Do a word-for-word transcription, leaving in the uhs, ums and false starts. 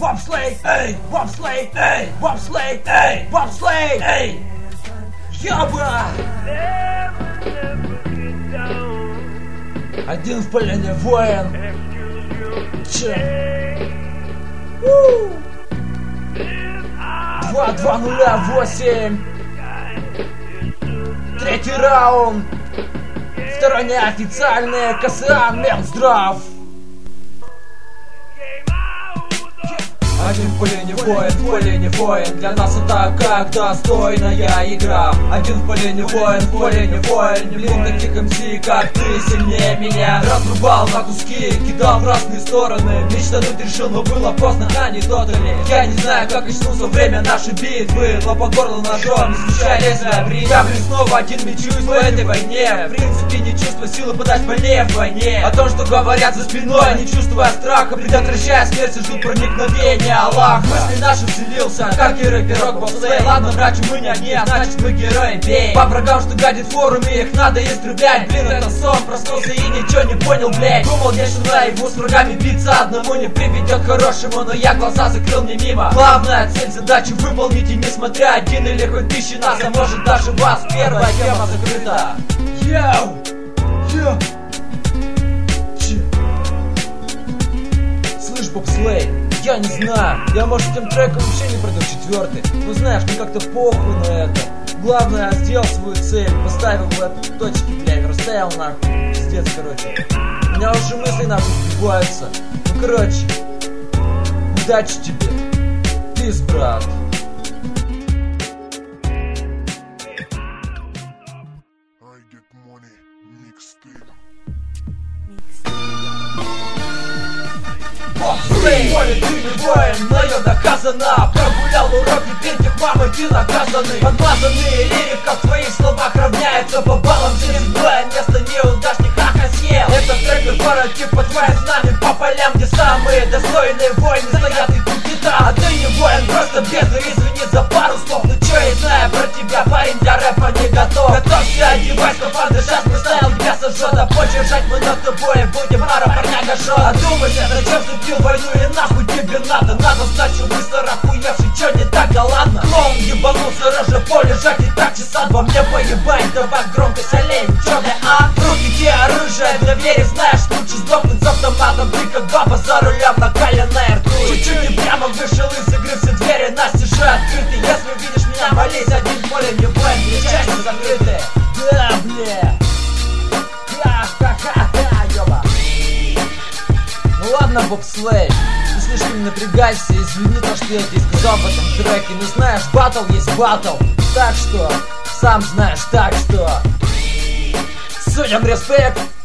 Bobsleigh, эй, Bobsleigh, эй, Bobsleigh, эй, Bobsleigh, эй, ёба! Один в поляне воин. Че? Два, два, нуля, восемь. Третий раунд. Второй неофициальный. КСА Минздрав. Один в поле не воин, в поле не воин. Для нас это как достойная игра. Один в поле не воин, в поле не воин. Блин, таких эм си, как ты, сильнее меня. Разрубал на куски, кидал в разные стороны. Мечтануть решил, но было поздно, а не тотали. Я не знаю, как очнулся время нашей битвы. Но по горлу ножом, не смещая лезвия брит. Я, блин, снова один мечусь в этой войне. В принципе, не чувствую силы подать больнее в войне. О том, что говорят за спиной, не чувствуя страха, предотвращая смерть, ждут проникновения. Аллах, мысли наши вселился, как и рэперок Bobsleigh. Ладно, братья, мы не одни, а значит мы герои, бей. По врагам, что гадит в форуме, их надо истреблять. Блин, это сон, проснулся и ничего не понял, блять. Думал, я что наяву с врагами биться одному не приведет к хорошему, но я глаза закрыл не мимо. Главная цель, задачу выполните, несмотря один или хоть тысячи нас, а может даже вас. Первая тема закрыта. Йоу! Йоу! Слышь, Bobsleigh, я не знаю, я может этим треком вообще не пройду четвертый. Ну знаешь, мне как-то похуй на это. Главное, я сделал свою цель, поставил в эту точки, блядь, расставил нахуй. Пиздец, короче. У меня уже мысли нахуй сбиваются. Ну короче, удачи тебе. Пиз, брат. Bobsleigh, поле ты не воин, мое доказано. Прогулял уроки, теперь мамы ты наказаны. Подмазанные лирика в твоих словах равняется по баллам. Здесь седьмое место неудачника съел. Это трек корпоратив по твоим знамям, по полям, где самые достойные воины стоят и тут не там. А ты не воин, просто бездна, извини за пару слов. Ну чё я знаю про тебя, парень, для рэпа не готов. Готовься, одевай скафандр, сейчас мы ставим тебя сожжет. А позже жать мы над тобой будем, пара парняга жжет. Одумайся, зачем вступил в войну и нахуй тебе надо. Надо знать, что быстро охуевший, чё не так, да ладно. Клоун ебанулся, рожа полежать и так часа два. Мне поебать, давай громкость олень, чё для а? Руки тебе оружие, для веры знаешь, лучше сдохнуть с автоматом. Ты как баба за рулем, накаленная ртуть. Чуть-чуть не прямо вышел из игры, все двери настежь открыты. Если увидишь меня, молись, один в поле не воин, две части закрыты. Да, бля. Ха-ха-ха-ха, ёба. Ну ладно, Bobsleigh, ты слишком не напрягайся, извини то, что я тебе сказал в этом треке. Ну знаешь, батл есть батл, так что, сам знаешь, так что, судям респект.